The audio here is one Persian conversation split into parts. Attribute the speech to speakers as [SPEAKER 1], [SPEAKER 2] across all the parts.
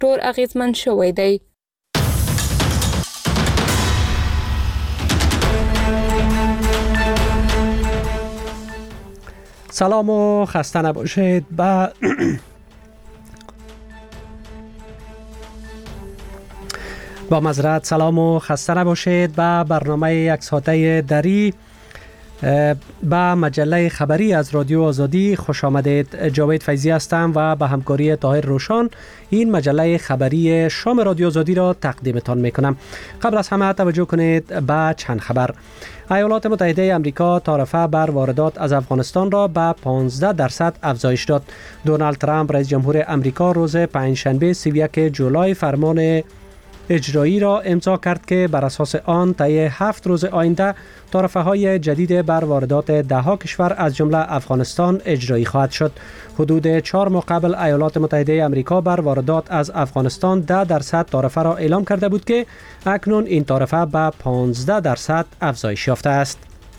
[SPEAKER 1] فاکتور اغیزمند شوی دی.
[SPEAKER 2] سلام و خسته نباشید. با معذرت سلام و خسته نباشید. به برنامه یک ساعته دری به مجله خبری از رادیو آزادی خوش آمدید. جاوید فیضی هستم و به همکاری طاهر روشان این مجله خبری شام رادیو آزادی را تقدیمتان میکنم. قبل از همه توجه کنید به چند خبر. ایالات متحده آمریکا تعرفه بر واردات از افغانستان را به 15% افزایش داد. دونالد ترامپ رئیس جمهور آمریکا روز پنجشنبه 31 جولای فرمان اجرایی را امضا کرد که بر اساس آن طی 7 روز آینده تعرفه های جدید بر واردات 10 کشور از جمله افغانستان اجرایی خواهد شد. حدود 4 ماه قبل ایالات متحده آمریکا بر واردات از افغانستان 10% تعرفه را اعلام کرده بود که اکنون این تعرفه به 15% افزایش یافته است.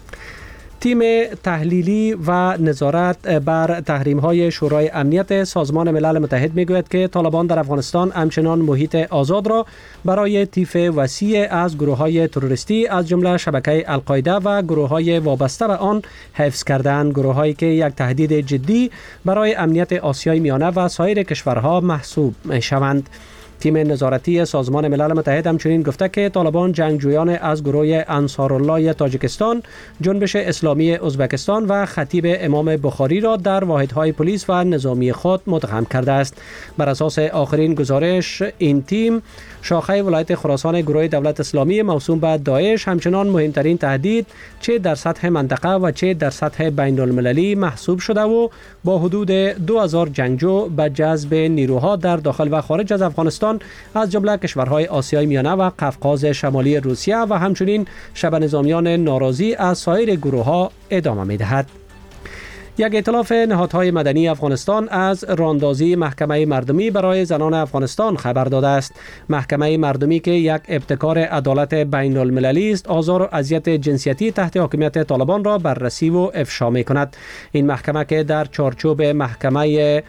[SPEAKER 2] تیم تحلیلی و نظارت بر تحریم‌های شورای امنیت سازمان ملل متحد می‌گوید که طالبان در افغانستان همچنان محیط آزاد را برای طیف وسیع از گروه‌های تروریستی از جمله شبکه القاعده و گروه‌های وابسته به آن حفظ کردند، گروه‌هایی که یک تهدید جدی برای امنیت آسیای میانه و سایر کشورها محسوب می‌شوند. تیم نظارتی سازمان ملل متحد همچنین گفته که طالبان جنگجویان از گروه انصارالله تاجیکستان، جنبش اسلامی ازبکستان و خطیب امام بخاری را در واحدهای پلیس و نظامی خود مدغم کرده است. بر اساس آخرین گزارش این تیم شاخه ولایت خراسان گروه دولت اسلامی موسوم به داعش همچنان مهمترین تهدید چه در سطح منطقه و چه در سطح بین المللی محسوب شده و با حدود 2000 جنگجو به جذب نیروها در داخل و خارج از افغانستان از جمله کشورهای آسیای میانه و قفقاز شمالی روسیه و همچنین شبه نظامیان ناراضی از سایر گروه‌ها ادامه می‌دهد. یک ائتلاف نهادهای مدنی افغانستان از راهاندازی محکمه مردمی برای زنان افغانستان خبر داده است. محکمه مردمی که یک ابتکار عدالت بین المللی است، آزار و اذیت جنسیتی تحت حاکمیت طالبان را بررسی و افشا می‌کند. این محکمه که در چارچوب محکمه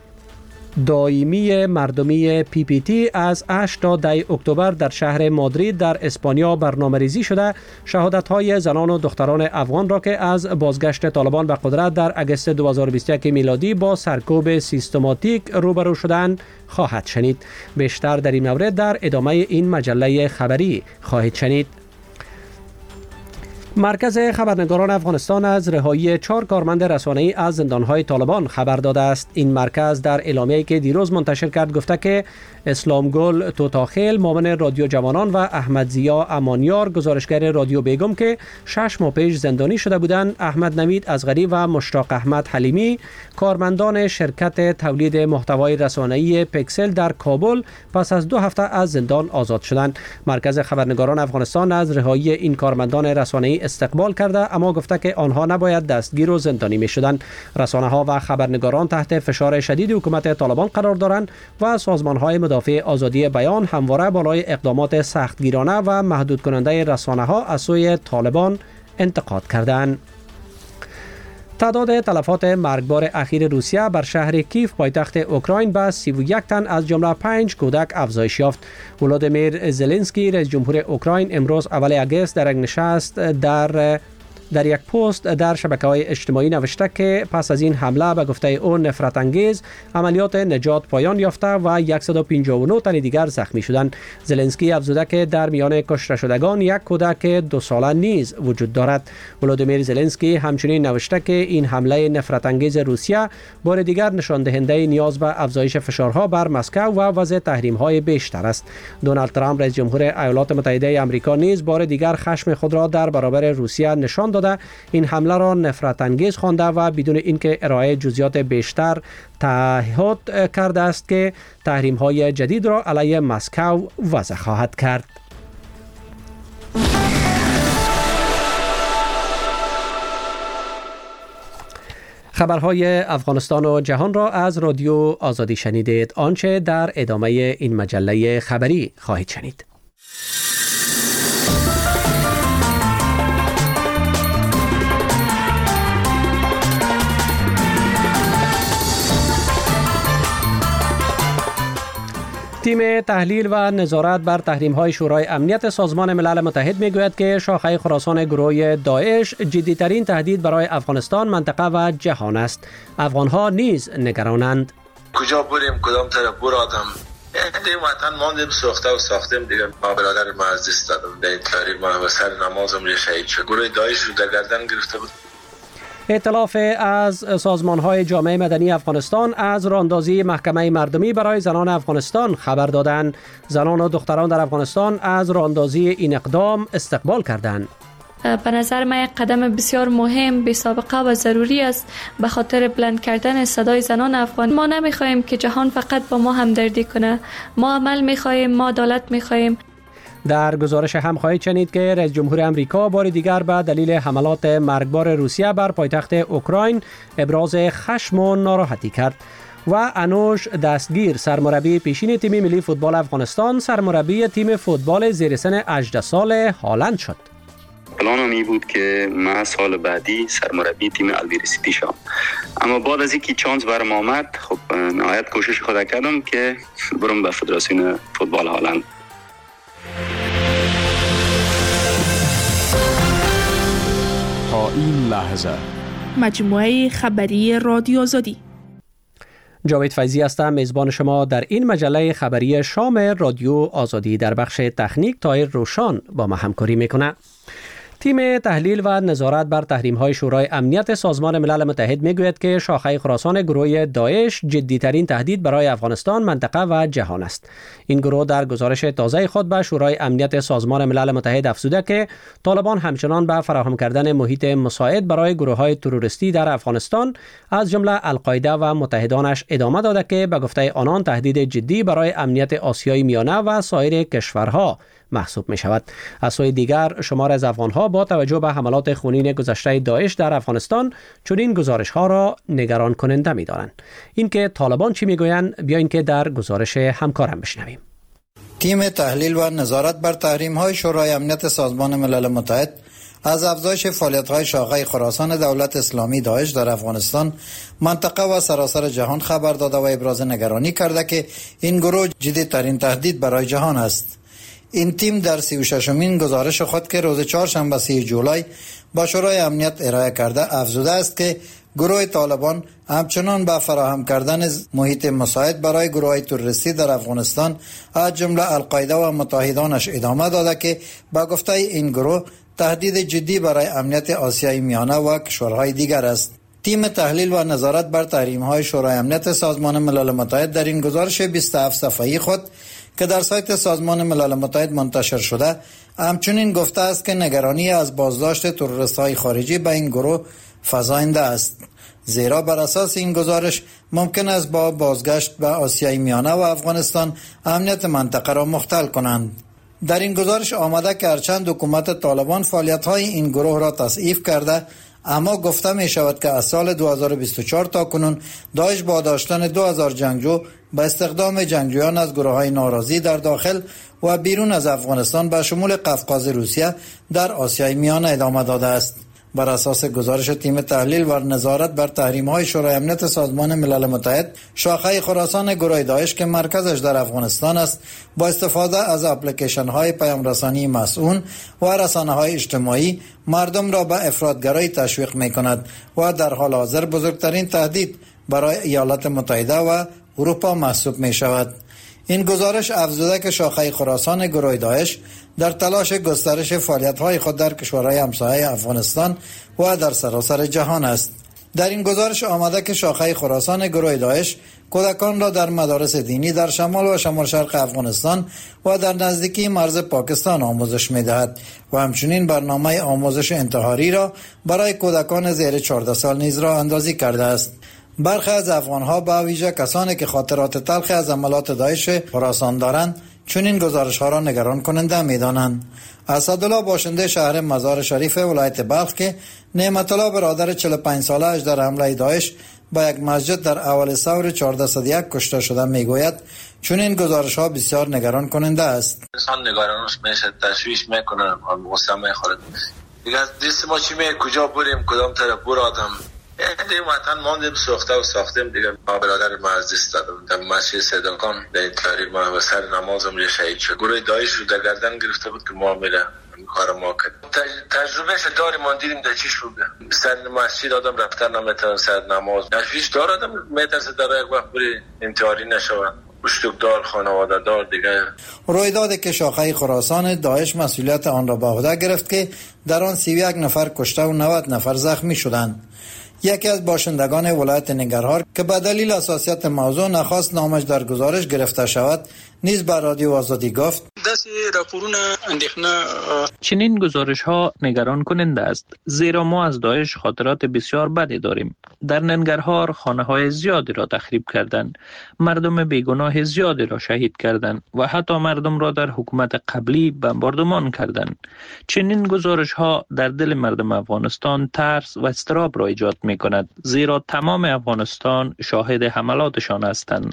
[SPEAKER 2] دائمی مردمی PPT از 8 تا 10 اکتبر در شهر مادرید در اسپانیا برنامه‌ریزی شده شهادت‌های زنان و دختران افغان را که از بازگشت طالبان به قدرت در اگست 2021 میلادی با سرکوب سیستماتیک روبرو شدند خواهد شنید. بیشتر در این مورد در ادامه این مجله خبری خواهید شنید. مرکز خبرنگاران افغانستان از رهایی 4 کارمند رسانه‌ای از زندان‌های طالبان خبر داده است. این مرکز در اعلامیه‌ای که دیروز منتشر کرد گفته که اسلام گل توتاخیل معاون رادیو جوانان و احمد ضیا امانیار گزارشگر رادیو بیگم که 6 ماه پیش زندانی شده بودند، احمد نوید ازغری و مشتاق احمد حلیمی کارمندان شرکت تولید محتوای رسانه‌ای پیکسل در کابل پس از 2 هفته از زندان آزاد شدند. مرکز خبرنگاران افغانستان از رهایی این کارمندان رسانه‌ای استقبال کرده اما گفته که آنها نباید دستگیر و زندانی می‌شدند. رسانه‌ها و خبرنگاران تحت فشار شدید حکومت طالبان قرار دارند و سازمان‌های مدافع آزادی بیان همواره بالای اقدامات سختگیرانه و محدود کننده رسانه‌ها از سوی طالبان انتقاد کردند. تعداد تلفات مرگبار اخیر روسیه بر شهر کیف پایتخت اوکراین به 31 تن از جمله 5 کودک افزایش یافت. ولادیمیر زلنسکی رئیس جمهور اوکراین امروز اول اگست در یک نشست در یک پست در شبکه‌های اجتماعی نوشته که پس از این حمله به گفته او نفرت انگیز عملیات نجات پایان یافته و 159 تن دیگر زخمی شدند. زلنسکی افزوده که در میان کشته شدگان یک کودک 2 ساله نیز وجود دارد. ولادیمیر زلنسکی همچنین نوشته که این حمله نفرت انگیز روسیه بار دیگر نشان دهنده نیاز به افزایش فشارها بر مسکو و وضع تحریم‌های بیشتر است. دونالد ترامپ رئیس جمهور ایالات متحده آمریکا نیز بار دیگر خشم خود را در برابر روسیه نشان داده این حمله را نفرت انگیز خوانده و بدون اینکه ارائه جزئیات بیشتر تعهد کرده است که تحریم های جدید را علیه مسکو وضع خواهد کرد. خبرهای افغانستان و جهان را از رادیو آزادی شنیدید. آنچه در ادامه این مجله خبری خواهید شنید. تیم تحلیل و نظارت بر تحریم‌های شورای امنیت سازمان ملل متحد می‌گوید که شاخه خراسان گروه داعش جدی‌ترین تهدید برای افغانستان، منطقه و جهان است. افغان‌ها نیز نگرانند.
[SPEAKER 3] کجا بریم، کدام طرف برادم، این وطن ماندیم ساخته و ساختیم دیگه. ما برادر ما از دست دادم در این تاریخ، ما سر نمازم شهید شد. گروه داعش رو در گردن گرفته بود.
[SPEAKER 2] ائتلاف از سازمان‌های جامعه مدنی افغانستان از راهاندازی محکمه مردمی برای زنان افغانستان خبر دادند. زنان و دختران در افغانستان از راهاندازی این اقدام استقبال کردند.
[SPEAKER 4] به نظر من یک قدم بسیار مهم، بی سابقه و ضروری است به خاطر بلند کردن صدای زنان افغان. ما نمیخواهیم که جهان فقط با ما همدردی کنه. ما عمل میخواهیم، ما عدالت میخواهیم.
[SPEAKER 2] در گزارش هم خواهید شنید که رئیس جمهور امریکا بار دیگر به دلیل حملات مرگبار روسیه بر پایتخت اوکراین ابراز خشم و ناراحتی کرد. و انوش دستگیر، سرمربی پیشین تیم ملی فوتبال افغانستان، سرمربی تیم فوتبال زیر سن 18 سال هالند شد.
[SPEAKER 5] پلانم این بود که من سال بعدی سرمربی تیم الویر سیتی شدم، اما بعد از اینکه چانس برام آمد، خب نهایت کوشش خود کردم که برم به فدراسیون فوتبال هالند.
[SPEAKER 6] تا این لحظه
[SPEAKER 7] مجموعه خبری رادیو آزادی.
[SPEAKER 2] جاوید فیضی هستم، میزبان شما در این مجله خبری شام رادیو آزادی. در بخش تکنیک طاهر روشان با ما همکاری میکنه. تیم تحلیل و نظارت بر تحریم‌های شورای امنیت سازمان ملل متحد میگوید که شاخه خراسان گروه داعش جدی‌ترین تهدید برای افغانستان، منطقه و جهان است. این گروه در گزارش تازه خود به شورای امنیت سازمان ملل متحد افزوده که طالبان همچنان به فراهم کردن محیط مساعد برای گروه‌های تروریستی در افغانستان از جمله القاعده و متحدانش ادامه داده که به گفته آنان تهدید جدی برای امنیت آسیای میانه و سایر کشورها محسوب می شود. از سوی دیگر شمار از افغانها با توجه به حملات خونین گذشته داعش در افغانستان چنین گزارش ها را نگران کننده می دارند. این که طالبان چی می گویند بیایید که در گزارش همکارم بشنویم.
[SPEAKER 8] تیم تحلیل و نظارت بر تحریم های شورای امنیت سازمان ملل متحد از افزایش فعالیت های شاخه خراسان دولت اسلامی داعش در افغانستان، منطقه و سراسر جهان خبر داده و ابراز نگرانی کرده که این گروه جدی‌ترین تهدید برای جهان است. این تیم در 36مین گزارش خود که روز چهارشنبه 3 جولای با شورای امنیت ارائه کرده افزوده است که گروه طالبان همچنان به فراهم کردن محیط مساعد برای گروه‌های تروریستی در افغانستان از جمله القاعده و متحدانش ادامه داده که با گفته این گروه تهدید جدی برای امنیت آسیای میانه و کشورهای دیگر است. تیم تحلیل و نظارت بر تحریم‌های شورای امنیت سازمان ملل متحد در این گزارش 27 صفحه‌ای خود که در سایت سازمان ملل متحد منتشر شده همچنین گفته است که نگرانی از بازداشت تروریست‌های خارجی به این گروه فزاینده است، زیرا بر اساس این گزارش ممکن است با بازگشت به آسیای میانه و افغانستان امنیت منطقه را مختل کنند. در این گزارش آمده که هرچند حکومت طالبان فعالیت‌های این گروه را تضعیف کرده، اما گفته می شود که از سال 2024 تا کنون داعش با داشتن 2000 جنگجو به استخدام جنگجویان از گروه‌های ناراضی در داخل و بیرون از افغانستان به شمول قفقاز روسیه در آسیای میانه ادامه داده است. بر اساس گزارش تیم تحلیل و نظارت بر تحریم‌های شورای امنیت سازمان ملل متحد، شاخه خراسان گروه داعش که مرکزش در افغانستان است، با استفاده از اپلیکیشن‌های پیام‌رسانی مسئول و رسانه‌های اجتماعی مردم را به افراطگرایی تشویق می‌کند و در حال حاضر بزرگترین تهدید برای ایالات متحده و اروپا محسوب می‌شود. این گزارش افزوده که شاخه خراسان گروه داعش در تلاش گسترش فعالیت‌های خود در کشورهای همسایه افغانستان و در سراسر جهان است. در این گزارش آمده که شاخه خراسان گروه داعش کودکان را در مدارس دینی در شمال و شمال شرق افغانستان و در نزدیکی مرز پاکستان آموزش می‌دهد و همچنین برنامه آموزش انتحاری را برای کودکان زیر 14 سال نیز راه اندازی کرده است. برخی از افغان‌ها به ویژه کسانی که خاطرات تلخی از عملات داعش خراسان دارند چون این گزارش‌ها را نگران کننده می‌دانند. اسدالله باشنده شهر مزار شریف ولایت بلخ که نعمت الله برادر 45 ساله‌اش در حمله داعش با یک مسجد در اول ثور 1401 کشته شده میگوید چون این گزارش‌ها بسیار نگران کننده است.
[SPEAKER 3] انسان نگرانش میشه، تشویش میکنه، غصه میخوره. دیگه دست ما چی کجا بریم، کدام طرف برادم، دیگه وطن ماندیم سوخته و ساختیم دیگه. ما برادر مرزیست دادم در مسجد صدقان در این تاریخ ما به سر نمازم یه شهید شد. گروه داعش رو در گردن گرفته بود که ما میره کار ما کرد. تجربهش داریم، ما دیدیم در چیش بود. سر مسجد آدم رفتن نمیتونه سر نماز. نشویش دار آدم میترسه در یک وقت بری انتحاری نشود. مشتوکدار خانواده دار دیگه.
[SPEAKER 8] رویدادی که شاخه خراسان داعش مسئولیت آن را به عهده گرفت که در آن 31 نفر کشته و 90 نفر زخمی شدند. یکی از باشندگان ولایت ننگرهار که به دلیل حساسیت موضوع نخواست نامش در گزارش گرفته شود نیز به رادیو آزادی گفت
[SPEAKER 9] چنین گزارش ها نگران کننده است، زیرا ما از داعش خاطرات بسیار بدی داریم. در ننگرهار خانه های زیادی را تخریب کردند، مردم بیگناه زیادی را شهید کردند و حتی مردم را در حکومت قبلی بمباردمان کردند. چنین گزارش ها در دل مردم افغانستان ترس و اضطراب را ایجاد می کند، زیرا تمام افغانستان شاهد حملاتشان هستند.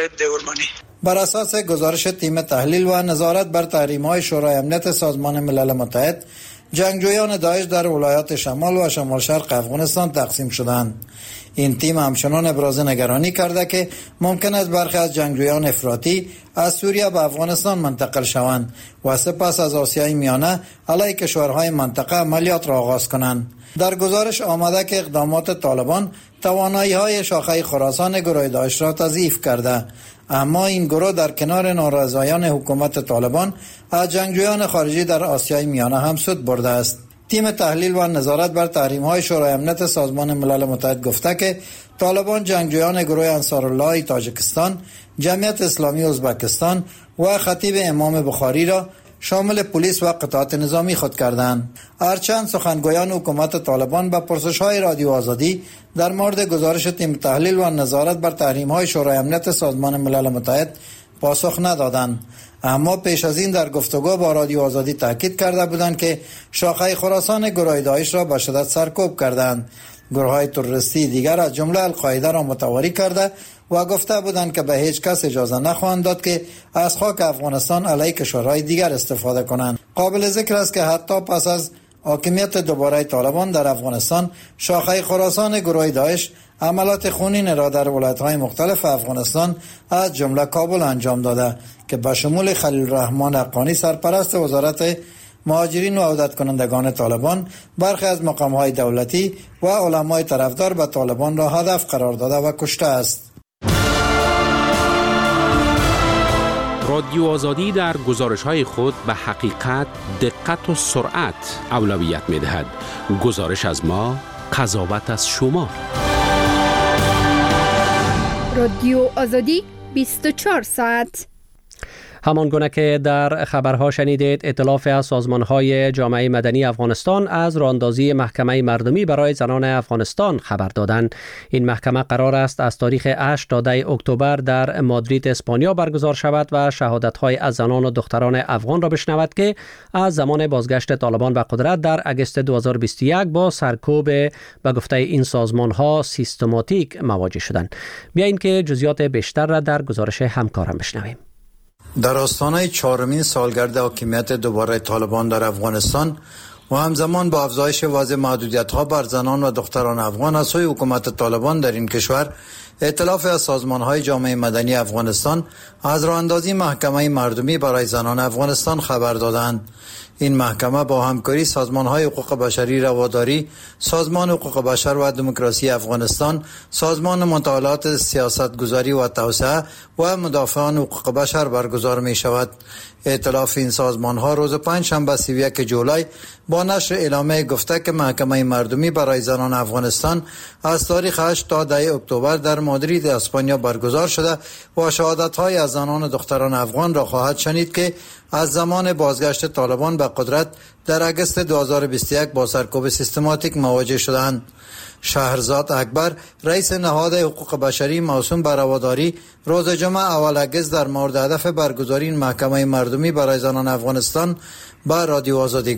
[SPEAKER 8] بر اساس گزارش تیم تحلیل و نظارت بر تحریم‌های شورای امنیت سازمان ملل متحد، جنگجویان داعش در ولایات شمال و شمال شرق افغانستان تقسیم شدند. این تیم همچنان ابراز نگرانی کرده که ممکن است برخی از جنگجویان افراطی از سوریه به افغانستان منتقل شوند و سپس از آسیای میانه علیه کشورهای منطقه عملیات را آغاز کنند. در گزارش آمده که اقدامات طالبان توانایی‌های شاخه خراسان گروه داعش را تضعیف کرده، اما این گروه در کنار نارضایان حکومت طالبان از جنگجویان خارجی در آسیای میانه هم سود برده است. تیم تحلیل و نظارت بر تحریم‌های شورای امنیت سازمان ملل متحد گفته که طالبان جنگجویان گروه انصارالله تاجیکستان، جمعیت اسلامی ازبکستان و خطیب امام بخاری را شامل پلیس و قطعات نظامی خود کردند. هرچند سخنگویان حکومت طالبان به پرسش‌های رادیو آزادی در مورد گزارش تیم تحلیل و نظارت بر تحریم‌های شورای امنیت سازمان ملل متحد پاسخ ندادند، اما پیش از این در گفتگو با رادیو آزادی تاکید کرده بودند که شاخه خراسان گروه داعش را به شدت سرکوب کردند. گروه‌های تروریستی دیگر از جمله القاعده را متواری کرده و گفته بودند که به هیچ کس اجازه نخواهند داد که از خاک افغانستان علیه کشورهای دیگر استفاده کنند. قابل ذکر است که حتی پس از حاکمیت دوباره طالبان در افغانستان، شاخه خراسان گروه داعش عملیات خونین را در ولایت‌های مختلف افغانستان از جمله کابل انجام داده که به شمول خلیل الرحمن حقانی سرپرست وزارت مهاجرین و عودت کنندگان طالبان، برخی از مقام‌های دولتی و علمای طرفدار به طالبان را هدف قرار داده و کشته است.
[SPEAKER 6] رادیو آزادی در گزارش‌های خود به حقیقت، دقت و سرعت اولویت می‌دهد. گزارش از ما، قضاوت از شما.
[SPEAKER 10] رادیو آزادی 24 ساعت.
[SPEAKER 2] همان گونه که در خبرها شنیدید، ائتلاف از سازمان‌های جامعه مدنی افغانستان از راهاندازی محکمه مردمی برای زنان افغانستان خبر دادند. این محکمه قرار است از تاریخ 8 تا 10 اکتبر در مادرید اسپانیا برگزار شود و شهادت‌های از زنان و دختران افغان را بشنود که از زمان بازگشت طالبان به قدرت در اگست 2021 با سرکوب به گفته این سازمان‌ها سیستماتیک مواجه شدند. بیایید که جزئیات بیشتر را در گزارش همکارم بشنویم.
[SPEAKER 8] در آستانه 4مین سالگرد حاکمیت دوباره طالبان در افغانستان و همزمان با افزایش وضع محدودیت‌ها بر زنان و دختران افغان از سوی حکومت طالبان در این کشور، ائتلاف از سازمان‌های جامعه مدنی افغانستان از راهاندازی محکمه مردمی برای زنان افغانستان خبر دادند. این محکمه با همکاری سازمان‌های حقوق بشری رواداری، سازمان حقوق بشر و دموکراسی افغانستان، سازمان مطالعات سیاستگذاری و توسعه و مدافعان حقوق بشر برگزار می‌شود. ائتلاف این سازمان‌ها روز پنجشنبه 31 جولای با نشر اعلامیه گفته که محکمه مردمی برای زنان افغانستان از تاریخ 8 تا 10 اکتبر در مادرید اسپانیا برگزار شده و شهادت‌های از زنان و دختران افغان را خواهد شنید که از زمان بازگشت طالبان به قدرت در اگست 2021 با سرکوب سیستماتیک مواجه شدند. شهرزاد اکبر، رئیس نهاد حقوق بشری موسوم به رواداری، روز جمعه اول اگست در مورد هدف برگزاری این محکمه مردمی برای زنان افغانستان با رادیو آزادی گفت: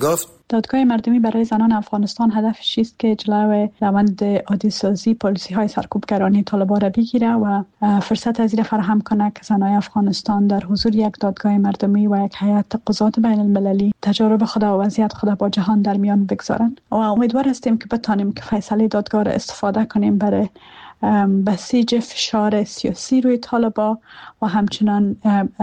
[SPEAKER 11] دادگاه مردمی برای زنان افغانستان هدفش است که جلوی روند عادی سازی پالیسی‌های سرکوبگرانی طالبان را بگیره و فرصت از این فراهم کنه که زنان افغانستان در حضور یک دادگاه مردمی و یک هیئت قضات بین المللی تجارب خود و وضعیت خود با جهان در میان بگذارند و امیدوار هستیم که بتانیم که فیصله دادگاه را استفاده کنیم برای بسیج فشار سیاسی روی طالبان و همچنان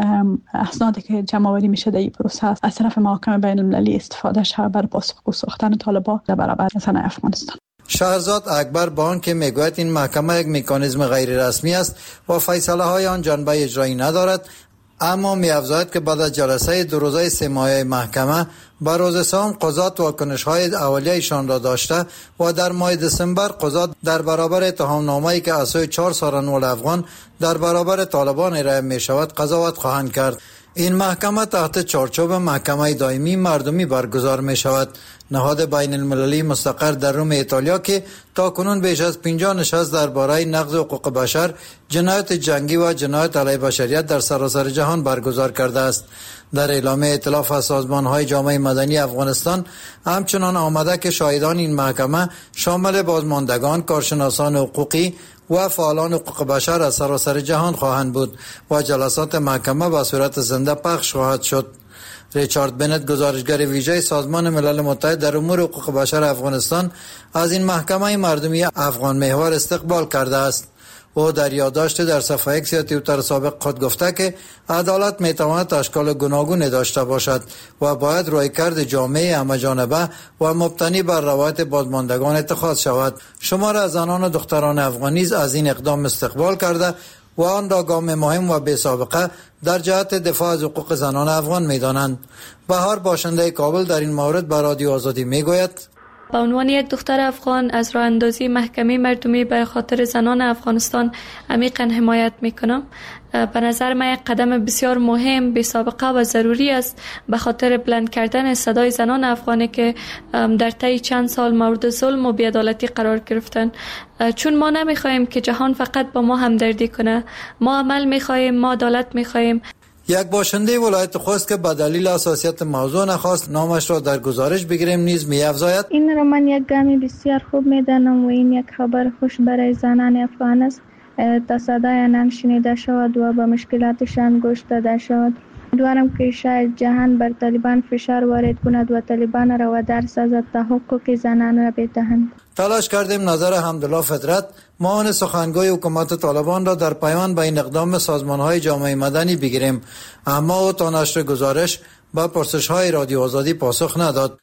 [SPEAKER 11] اسنادی که جمع آوری میشه در این پروسه از طرف محاکم بین المللی استفاده شود برای پاسخگو ساختن طالبان در برابر زنان افغانستان.
[SPEAKER 8] شهرزاد اکبر با آن که میگوید این محکمه یک مکانیزم غیر رسمی است و فیصله های آن جنبه اجرایی ندارد، اما می‌افزاید که بعد از جلسه 2 روزه 3 ماهه محکمه بر روز سوم قضات واکنش‌های اولیه‌شان را داشته و در ماه دسامبر قضات در برابر اتهامنامه‌ای که از سوی 4 سارنول افغان در برابر طالبان ارائه می‌شود قضاوت خواهند کرد. این محکمه تحت چارچوب محکمه دائمی مردمی برگزار می شود. نهاد بین المللی مستقر در روم ایتالیا که تا کنون بیش از 50 نشست درباره نقض حقوق بشر، جنایت جنگی و جنایت علیه بشریت در سراسر جهان برگزار کرده است. در اعلامیه ائتلاف از سازمان‌های جامعه مدنی افغانستان همچنان آمده که شاهدان این محکمه شامل بازماندگان، کارشناسان حقوقی و فعالان حقوق بشر از سراسر جهان خواهند بود و جلسات محکمه به صورت زنده پخش خواهد شد. ریچارد بنت، گزارشگر ویژه سازمان ملل متحد در امور حقوق بشر افغانستان، از این محکمه مردمی افغان محور استقبال کرده است. او در یادداشت در صفحه ایکس یا توییتر سابق خود گفته که عدالت میتواند اشکال گوناگونی داشته باشد و باید رویکرد جامع همه‌جانبه و مبتنی بر روایت بازماندگان اتخاذ شود. شمار از زنان و دختران افغانی از این اقدام استقبال کرده و آن را گام مهم و بی‌سابقه در جهت دفاع از حقوق زنان افغان می‌دانند. بهار، باشنده کابل، در این مورد به رادیو آزادی میگوید:
[SPEAKER 4] به عنوان یک دختر افغان از راه اندازی محکمه مردمی به خاطر زنان افغانستان عمیقاً حمایت میکنم. به نظر من یک قدم بسیار مهم، بی سابقه و ضروری است به خاطر بلند کردن صدای زنان افغانی که در طی چند سال مورد ظلم و بی‌عدالتی قرار گرفتن. چون ما نمیخوایم که جهان فقط با ما همدردی کنه، ما عمل میخوایم، ما عدالت میخوایم.
[SPEAKER 8] یک باشنده ولایت خوست که به دلیل حساسیت موضوع نخواست نامش را در گزارش بگیریم نیز می‌افزاید:
[SPEAKER 12] این را من یک گامی بسیار خوب می‌دانم و این یک خبر خوش برای زنان افغان است تا صدای آنان شنیده شود و به مشکلاتشان گوش داده شود. امیدوارم که شاید جهان بر طالبان فشار وارد کند و طالبان را وادار سازد تا حقوق زنان را بدهند.
[SPEAKER 8] تلاش کردیم نظر حمدالله فطرت، معاون سخنگوی حکومت طالبان را در پیوند به این اقدام سازمان‌های جامعه مدنی بگیریم، اما او تا نشر گزارش به پرسش‌های رادیو آزادی پاسخ نداد.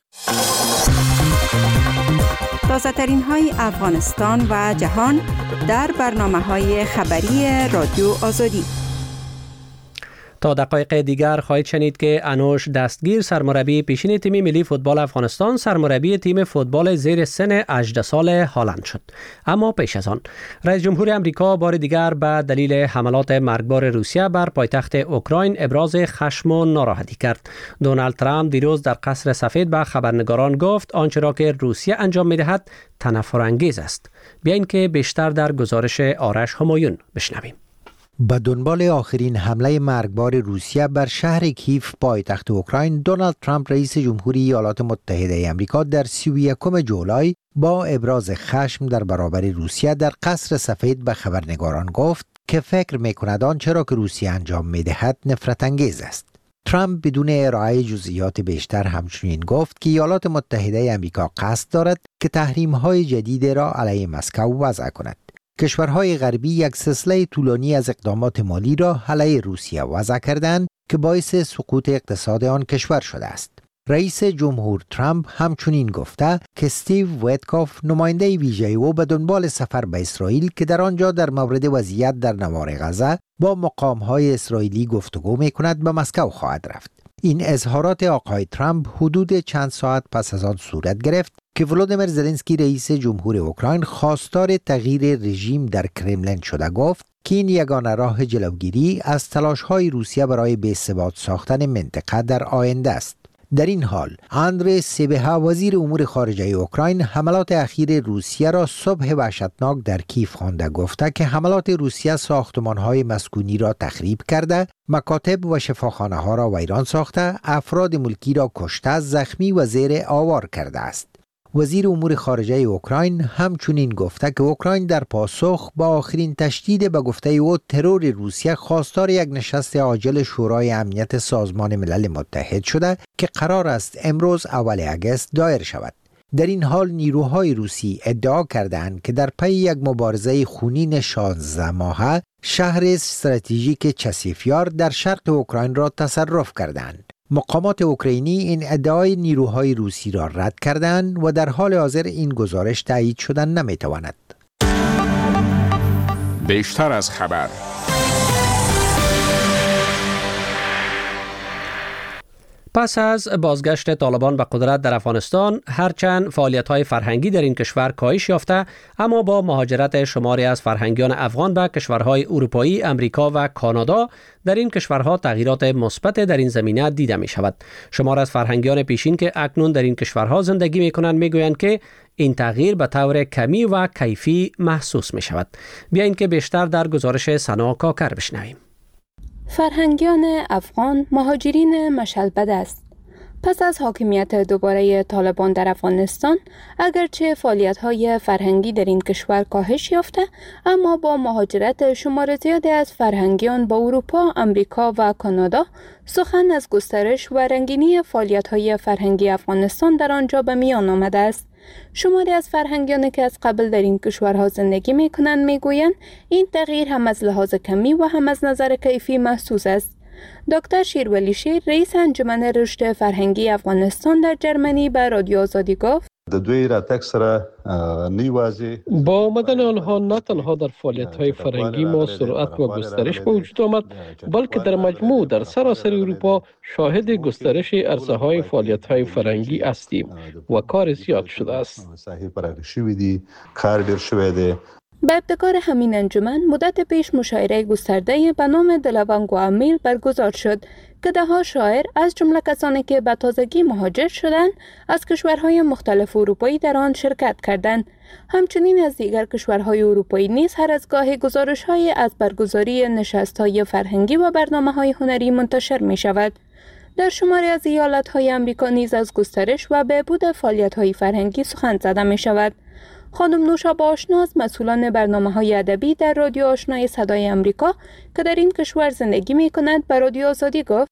[SPEAKER 13] تازه‌ترین های افغانستان و جهان در برنامه‌های خبری رادیو آزادی.
[SPEAKER 2] تا دقایق دیگر خواهید شنید که انوش دستگیر، سرمربی پیشین تیم ملی فوتبال افغانستان، سرمربی تیم فوتبال زیر سن 18 سال هالند شد. اما پیش از آن رئیس جمهور امریکا بار دیگر به دلیل حملات مرگبار روسیه بر پایتخت اوکراین ابراز خشم و ناراحتی کرد. دونالد ترامپ دیروز در قصر سفید به خبرنگاران گفت آنچه را که روسیه انجام می‌دهد تنفرانگیز است. بیاین که بیشتر در گزارش آرش همایون بشنویم.
[SPEAKER 14] به دنبال آخرین حمله مرگبار روسیه بر شهر کیف پایتخت اوکراین، دونالد ترامپ رئیس جمهوری ایالات متحده آمریکا در 31 جولای با ابراز خشم در برابر روسیه در قصر سفید به خبرنگاران گفت که فکر می‌کند آنچه را که روسیه انجام می‌دهد نفرت انگیز است. ترامپ بدون ارائه جزئیات بیشتر همچنین گفت که ایالات متحده آمریکا قصد دارد که تحریم‌های جدید را علیه مسکو وضع کند. کشورهای غربی یک سلسله طولانی از اقدامات مالی را علیه روسیه وضع کردند که باعث سقوط اقتصاد آن کشور شده است. رئیس جمهور ترامپ همچنین گفته که استیو ویتکوف، نماینده ویژه او، به دنبال سفر به اسرائیل که در آنجا در مورد وضعیت در نوار غزه با مقام‌های اسرائیلی گفتگو می‌کند، به مسکو خواهد رفت. این اظهارات آقای ترامپ حدود چند ساعت پس از آن صورت گرفت که ولودیمیر زلنسکی رئیس جمهور اوکراین خواستار تغییر رژیم در کرملین شده گفت که این یگانه راه جلوگیری از تلاش‌های روسیه برای بی‌ثبات ساختن منطقه در آینده است. در این حال اندری سیبها وزیر امور خارجه اوکراین حملات اخیر روسیه را صبح وحشتناک در کیف خوانده. گفته که حملات روسیه ساختمان‌های مسکونی را تخریب کرده، مکاتب و شفاخانه ها را ویران ساخته، افراد ملکی را کشته، زخمی و زیر آوار کرده است. وزیر امور خارجه اوکراین همچنین گفته که اوکراین در پاسخ با آخرین تشدید به گفته او ترور روسیه خواستار یک نشست عاجل شورای امنیت سازمان ملل متحد شده که قرار است امروز اول اگست دایر شود. در این حال نیروهای روسی ادعا کردند که در پی یک مبارزه خونین 16 ماهه شهر استراتژیک چسیفیار در شرق اوکراین را تصرف کردند. مقامات اوکراینی این ادعای نیروهای روسی را رد کردند و در حال حاضر این گزارش تایید شدن نمیتواند.
[SPEAKER 6] بیشتر از خبر.
[SPEAKER 2] پس از بازگشت طالبان به قدرت در افغانستان، هرچند فعالیت‌های فرهنگی در این کشور کاهش یافته، اما با مهاجرت شماری از فرهنگیان افغان به کشورهای اروپایی، امریکا و کانادا، در این کشورها تغییرات مثبت در این زمینه دیده می شود. شمار از فرهنگیان پیشین که اکنون در این کشورها زندگی می کنند می گویند که این تغییر به طور کمی و کیفی محسوس می شود. بیایید که بیشتر در گزارش سنا کاکر بشنویم.
[SPEAKER 1] فرهنگیان افغان مهاجرین مشلبد است. پس از حاکمیت دوباره طالبان در افغانستان، اگرچه فعالیت‌های فرهنگی در این کشور کاهش یافته، اما با مهاجرت شمار زیادی از فرهنگیان با اروپا، امریکا و کانادا، سخن از گسترش و رنگینی فعالیت‌های فرهنگی افغانستان در آنجا به میان آمده است. شماری از فرهنگیانی که از قبل در این کشورها زندگی می‌کنند می‌گویند این تغییر هم از لحاظ کمی و هم از نظر کیفی محسوس است. دکتر شیرولی شیر، رئیس انجمن رشد فرهنگی افغانستان در جرمنی، به رادیو آزادی گفت:
[SPEAKER 15] با آمدن آنها نه تنها در فعالیت‌های فرهنگی ما سرعت و گسترش به وجود آمد، بلکه در مجموع در سراسر اروپا شاهد گسترش عرصه‌های فعالیت‌های فرهنگی هستیم و کار زیاد شده است.
[SPEAKER 1] به ابتکار همین انجمن مدت پیش مشاعره گسترده به نام دلوانگ و امیل برگزار شد که ده‌ها شاعر از جمله کسانی که به تازگی مهاجر شدند از کشورهای مختلف اروپایی در آن شرکت کردند. همچنین از دیگر کشورهای اروپایی نیز هر از گاهی گزارش‌های از برگزاری نشست‌های فرهنگی و برنامه‌های هنری منتشر می‌شود. در شماری از ایالت‌های آمریکا نیز از گسترش و بهبود فعالیت‌های فرهنگی سخن زده می‌شود. خانم نوشابه آشنا، مسئولان برنامه‌های ادبی در رادیو آشنای صدای آمریکا که در این کشور زندگی می‌کند، به رادیو آزادی گفت: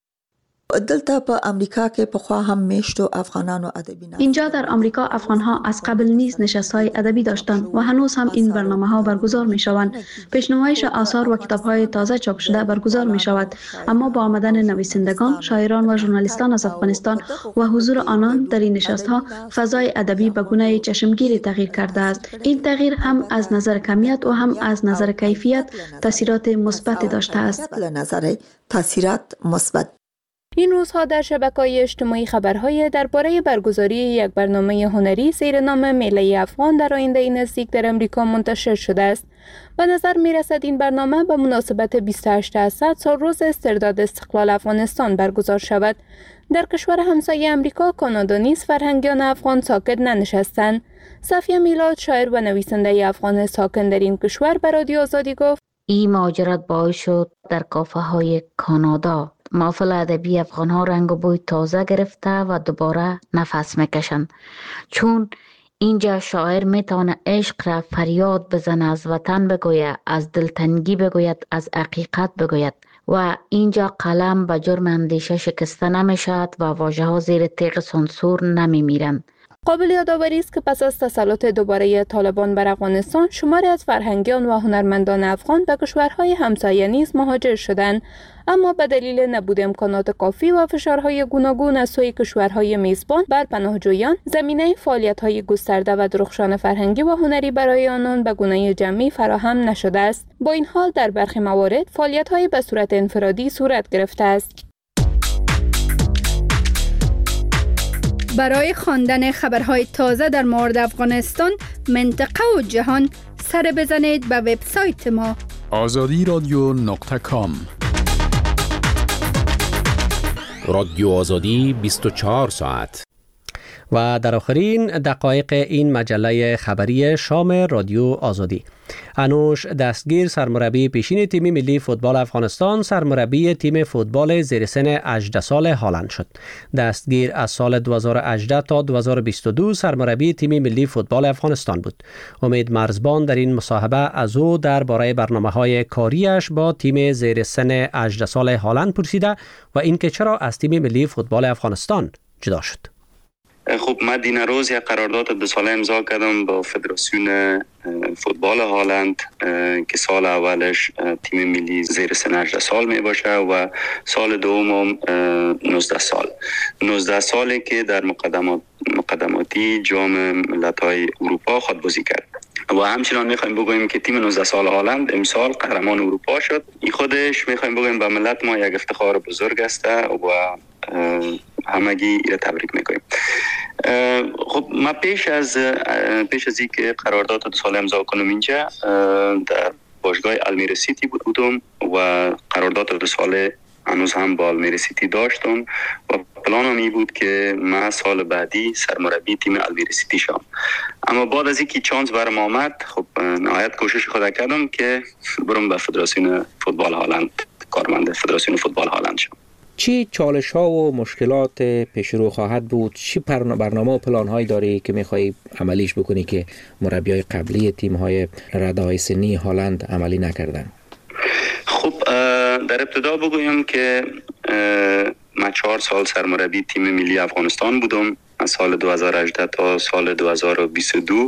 [SPEAKER 16] دلته په امریکا کې پخوا هم میشتو افغانانو ادبی نه.
[SPEAKER 17] اینجا در آمریکا افغان‌ها از قبل نیز نشست‌های ادبی داشتند و هنوز هم این برنامه‌ها برگزار می‌شوند. پیش‌نمایش آثار و کتاب‌های تازه چاپ شده برگزار می‌شود، اما با آمدن نویسندگان، شاعران و ژورنالیستان از افغانستان و حضور آنان در این نشست‌ها، فضای ادبی به گونه چشمگیری تغییر کرده است. این تغییر هم از نظر کمیت و هم از نظر کیفیت تاثیرات مثبتی داشته است.
[SPEAKER 16] از نظر تاثیرات مثبت.
[SPEAKER 1] این روزها در شبکه‌های اجتماعی خبرهای درباره برگزاری یک برنامه هنری زیر نام میله افغان در آینده نزدیک در امریکا منتشر شده است. به نظر می‌رسد این برنامه به مناسبت 28 اسد، سالروز استرداد استقلال افغانستان برگزار شود. در کشور همسایه امریکا، کانادا نیز فرهنگیان افغان ساکت ننشستند. صفیه میلاد، شاعر و نویسنده افغان ساکن در این کشور، به رادیو آزادی گفت:
[SPEAKER 18] این مهاجرت باعث شد در کافه‌های کانادا محفل ادبی افغان‌ها رنگ و بوی تازه گرفته و دوباره نفس میکشند، چون اینجا شاعر میتونه عشق را فریاد بزنه، از وطن بگوید، از دلتنگی بگوید، از حقیقت بگوید و اینجا قلم به جرم اندیشه شکسته نمیشد و واژه‌ها زیر تیغ سانسور نمیمیرند.
[SPEAKER 1] قابل یادآوری است که پس از تسلط دوباره طالبان بر افغانستان، شماری از فرهنگیان و هنرمندان افغان به کشورهای همسایه نیز مهاجر شدند، اما به دلیل نبود امکانات کافی و فشارهای گوناگون از سوی کشورهای میزبان بر پناهجویان، زمینه فعالیت‌های گسترده و درخشان فرهنگی و هنری برای آنان به گونه جمعی فراهم نشده است. با این حال در برخی موارد فعالیت‌های به صورت انفرادی صورت گرفته است.
[SPEAKER 10] برای خواندن خبرهای تازه در مورد افغانستان، منطقه و جهان، سر بزنید به وبسایت ما
[SPEAKER 6] azadiradyo.com. رادیو آزادی 24 ساعت.
[SPEAKER 2] و در آخرین دقایق این مجله خبری شام رادیو آزادی، انوش دستگیر سرمربی پیشین تیم ملی فوتبال افغانستان سرمربی تیم فوتبال زیر سن 18 سال هالند شد. دستگیر از سال 2018 تا 2022 سرمربی تیم ملی فوتبال افغانستان بود. امید مرزبان در این مصاحبه از او درباره برنامه‌های کاریش با تیم زیر سن 18 سال هالند پرسیده و اینکه چرا از تیم ملی فوتبال افغانستان جدا شد.
[SPEAKER 5] خب من دین روز یک قرارداد 2 ساله امضا کردم با فدراسیون فوتبال هالند که سال اولش تیم ملی زیر سن 18 سال می باشه و سال دوم 19 سالی که در مقدماتی جام ملت‌های اروپا خود بازی کرد. و همچنان میخوایم بگوییم که تیم 19 سال هالند امسال قهرمان اروپا شد. این خودش میخوایم بگوییم به ملت ما یک افتخار بزرگ است و همگی را تبریک میکنیم. خب ما پیش از اینکه قرارداد 2 ساله امضا کنم اینجا در باشگاه المیرا سیتی بودم و قرارداد 2 ساله هنوز هم با المیرا سیتی داشتم و پلانم این بود که من سال بعدی سرمربی تیم المیرا سیتی شدم. اما بعد از اینکه چانس برام آمد، خب نهایت کوشش خود کردم که برم به فدراسیون فوتبال هالند، کارمند فدراسیون فوتبال هالند شدم.
[SPEAKER 19] چی چالش ها و مشکلات پیش رو خواهد بود؟ چی برنامه و پلان هایی داری که میخوایی عملیش بکنی که مربی های قبلی تیم های رده های سنی هالند عملی نکردن؟
[SPEAKER 5] خب در ابتدا بگویم که من 4 سال سرمربی تیم ملی افغانستان بودم، از سال 2018 تا سال 2022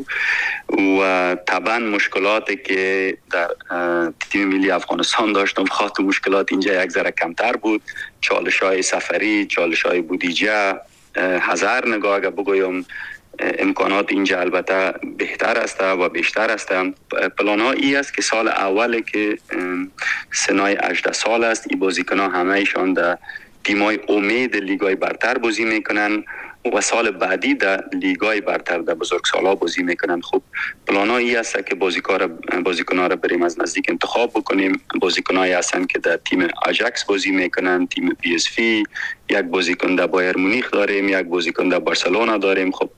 [SPEAKER 5] و طبعا مشکلاتی که در تیم ملی افغانستان داشتم خاطر مشکلات اینجا یک ذره کمتر بود. چالش‌های سفری، چالش‌های بودجه، هزار نگاه اگر بگویم امکانات اینجا البته بهتر است و بیشتر است. پلان ها ای است که سال اولی که سنای 18 سال است، این بازیکنان همه ایشان در تیمای امید لیگای برتر بازی میکنن و سال بعدی در لیگای برتر در بزرگسالا بازی میکنن. خب پلان ها ای است که بازیکنان را بریم از نزدیک انتخاب بکنیم. بازیکنایی هستن که در تیم آژاکس بازی میکنن، تیم پی اس وی، یک بازیکن در بایر مونیخ داریم، یک بازیکن در بارسلونا داریم. خب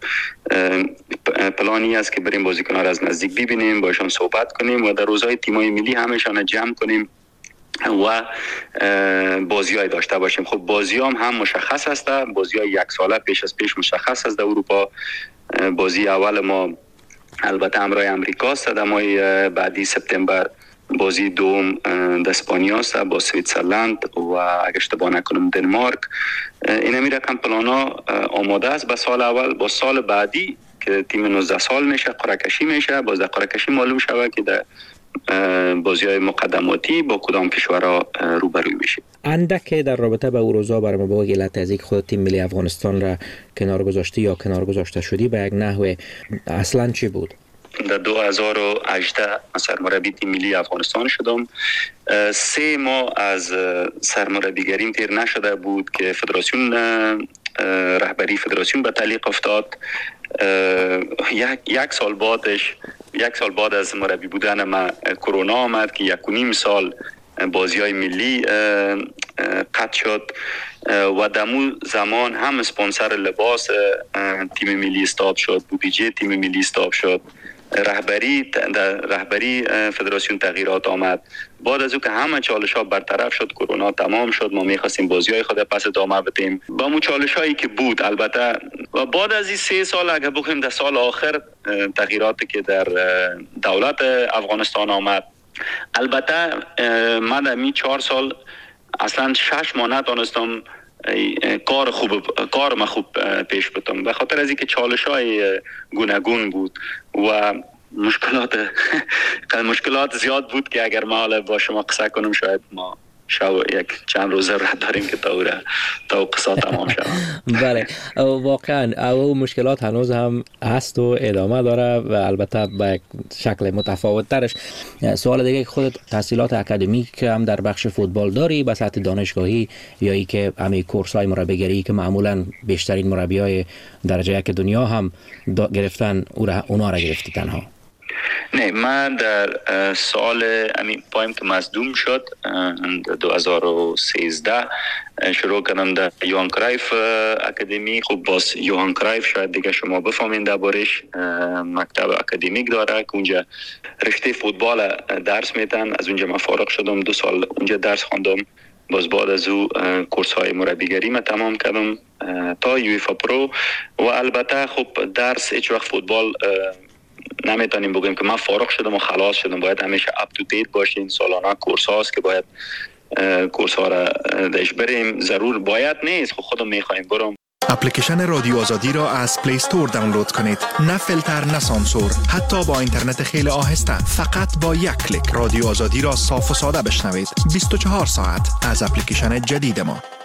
[SPEAKER 5] پلانی است که بریم بازیکنان را از نزدیک ببینیم، باشون صحبت کنیم و در روزهای تیمای ملی همشان جمع کنیم و بازی‌های داشته باشیم. خب بازی‌ها هم مشخص است، بازی‌های 1 ساله پیش مشخص است. در اروپا بازی اول ما البته همراه امریکا است، در ماه بعدی سپتامبر بازی دوم در اسپانیا است با سوئیسرلند و اگه اشتباه نکنم دنمارک. این رقم پلانا آماده است. به سال اول با سال بعدی که تیم 19 سال میشه قرعه کشی میشه، باز در قرعه کشی معلوم شود که در بازی‌های مقدماتی با کدام کشورها روبروی میشه.
[SPEAKER 19] اندک در رابطه با اوروزا برام با علت از اینکه خود تیم ملی افغانستان را کنار گذاشتی یا کنار گذاشته شدی به یک نحو اصلا چی بود؟
[SPEAKER 5] در 2018 سرمربی تیم ملی افغانستان شدم. 3 ماه از سرمربیگریم تیر نشده بود که رهبری فدراسیون به تعلیق افتاد. یک سال بعد از مربی بودن من کرونا آمد که 1.5 سال بازی‌های ملی قطع شد و دمو زمان هم اسپانسر لباس تیم ملی استاپ شد، بودجه تیم ملی استاپ شد، رهبری فدراسیون تغییرات آمد. بعد از او که همه چالش‌ها برطرف شد، کرونا تمام شد، ما می‌خواستیم بازی‌های خود پس ادامه بدیم با اون چالش‌هایی که بود. البته و بعد از این 3 سال اگه بخوایم در سال آخر تغییراتی که در دولت افغانستان آمد، البته من در این 4 سال اصلا 6 ماه نتونستم کار ما خوب پیش بردم به خاطر از اینکه چالش‌های گوناگون بود و مشکلات زیاد بود که اگر ما با شما قصه کنم شاید ما یک چند روزه رد داریم که تا قصه تمام شد.
[SPEAKER 19] بله واقعا او مشکلات هنوز هم هست و ادامه داره و البته به یک شکل متفاوت ترش. سوال دیگه، خودت تحصیلات اکادمیک هم در بخش فوتبال داری به سطح دانشگاهی یا ای که همه کورس‌های مربیگری که معمولا بیشترین مربیای درجه یک دنیا هم گرفتن اونا را گرفتی تنها؟
[SPEAKER 5] نه، من در سال پایم که مصدوم شد 2013 شروع کردم در یوهان کرایف اکادمی. خب باز یوهان کرایف شاید دیگه شما بفهمین دربارش، مکتب اکادمیک داره که اونجا رشته فوتبال درس میدن. از اونجا من فارغ شدم، 2 سال اونجا درس خواندم. باز بعد از او کورس های مربیگری ما تمام کردم تا یویفا پرو. و البته خب درس هیچ وقت فوتبال نمیتونیم بگیم که من فارغ شدم و خلاص شدم. باید همیشه اپ تو دیت باشین. سالانه کورس هاست که باید کورس ها را داشت بریم. ضرور باید نیست، خب خودم میخوایم برم.
[SPEAKER 20] اپلیکیشن رادیو آزادی را از پلی استور دانلود کنید. نه فیلتر نه سانسور، حتی با اینترنت خیلی آهسته. فقط با یک کلیک رادیو آزادی را صاف و ساده بشنوید. 24 ساعت از اپلیکیشن جدید ما.